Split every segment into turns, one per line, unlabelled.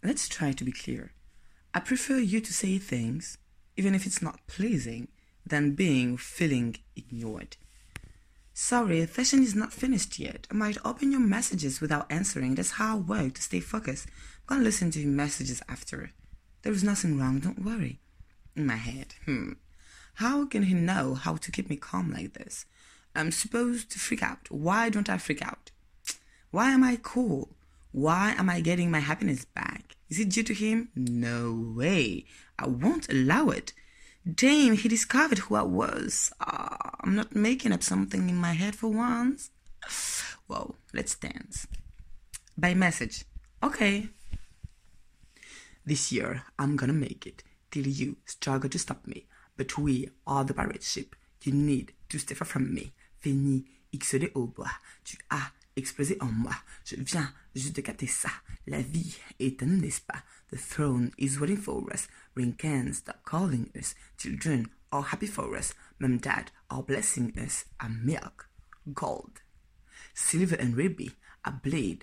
let's try to be clear. I prefer you to say things, even if it's not pleasing, than feeling ignored. Sorry, the session is not finished yet. I might open your messages without answering. That's how I work to stay focused. I'm gonna listen to your messages after. There is nothing wrong, don't worry. In my head, how can he know how to keep me calm like this? I'm supposed to freak out. Why don't I freak out? Why am I cool? Why am I getting my happiness back? Is it due to him? No way. I won't allow it. Damn, he discovered who I was. I'm not making up something in my head for once. Whoa, let's dance. By message. Okay. This year, I'm gonna make it till you struggle to stop me. But we are the pirate ship. You need to stay far from me. Fini, XD au bois. Tu as explosé en moi. Je viens juste de capter ça. La vie est à nous, n'est-ce pas? The throne is waiting for us. Ring can stop calling us. Children are happy for us. Mom, Dad are blessing us. A milk, gold, silver and ruby. A blade.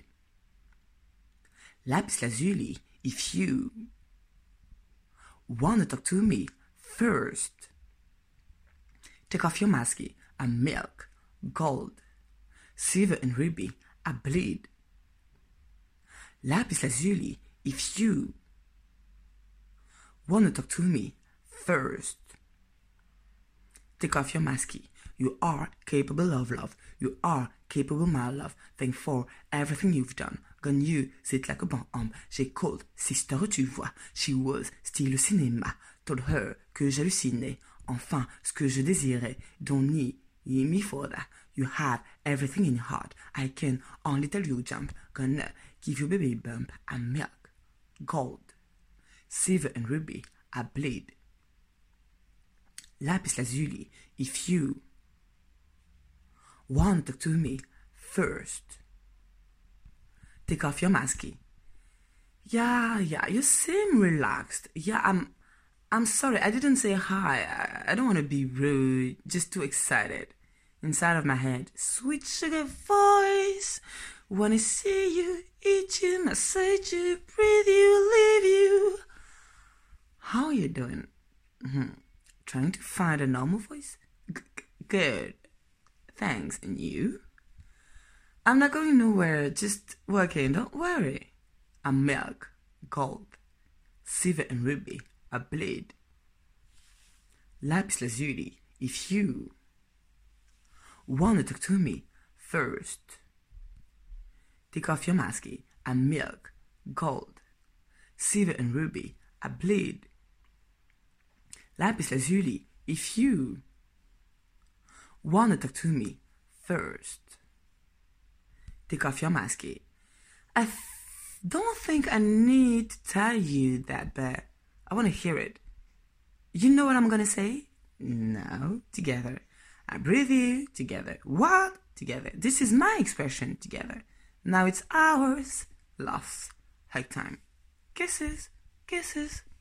Lapis lazuli. If you wanna talk to me, first take off your mask. A milk, gold, silver and ruby. A blade. Lapis lazuli. If you wanna talk to me, first take off your mask. You are capable of love. You are capable, my love. Thank for everything you've done. Gone you, c'est like a bomb. J'ai called sister, tu vois. She was still au cinéma. Told her que j'hallucinais. Enfin, ce que je désirais. Don't need me for that. You have everything in your heart. I can only tell you jump. Gonna give you baby bump. A milk, gold, silver and ruby. A blade. Lapis lazuli. If you want to talk to me, first take off your mask. Yeah, you seem relaxed. Yeah, I'm sorry, I didn't say hi. I don't want to be rude, just too excited. Inside of my head, sweet sugar voice. Wanna see you, eat you, massage you, breathe you, leave you. How are you doing? Trying to find a normal voice? Good. Thanks, and you? I'm not going nowhere, just working, don't worry. A milk, gold, silver and ruby. A blade. Lapis lazuli. If you wanna talk to me, first take off your mask. A milk, gold, silver and ruby. A blade. Lapis lazuli. If you wanna talk to me, first take off your mask. I don't think I need to tell you that, but I want to hear it. You know what I'm gonna say? No. Together. I breathe you. Together. What? Together. This is my expression. Together. Now it's ours. Lost. Hug time. Kisses. Kisses.